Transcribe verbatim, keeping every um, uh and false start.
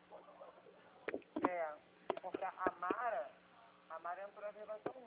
É, porque a Mara, a Mara entrou em relação